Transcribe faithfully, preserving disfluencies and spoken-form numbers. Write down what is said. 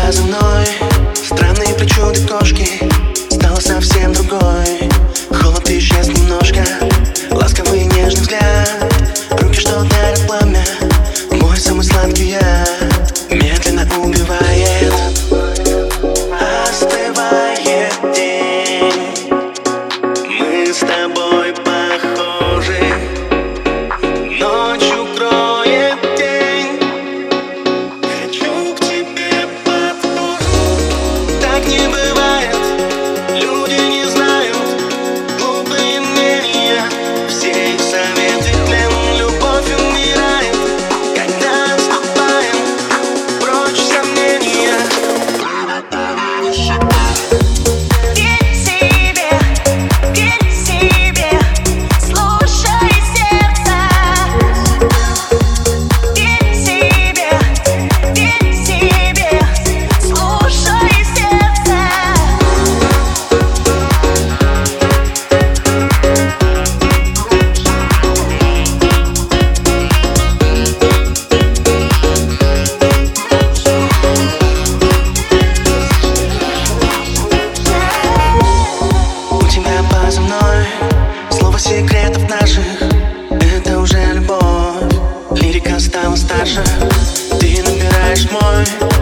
за мной. Странные причуды кошки стала совсем другой. Холод исчез немножко, ласковый и нежный взгляд, руки, что дарят пламя, мой самый сладкий яд, медленно убивает, остывает день. Мы с тобой похожи, ночью кроет тень. Хочу к тебе подкожу, так не бывает. Люди не знают, глупые мнения, все их советы тлен. Любовь умирает, когда отступаем прочь сомнения. Слово секретов наших — это уже любовь. Лирика стала старше, ты набираешь мой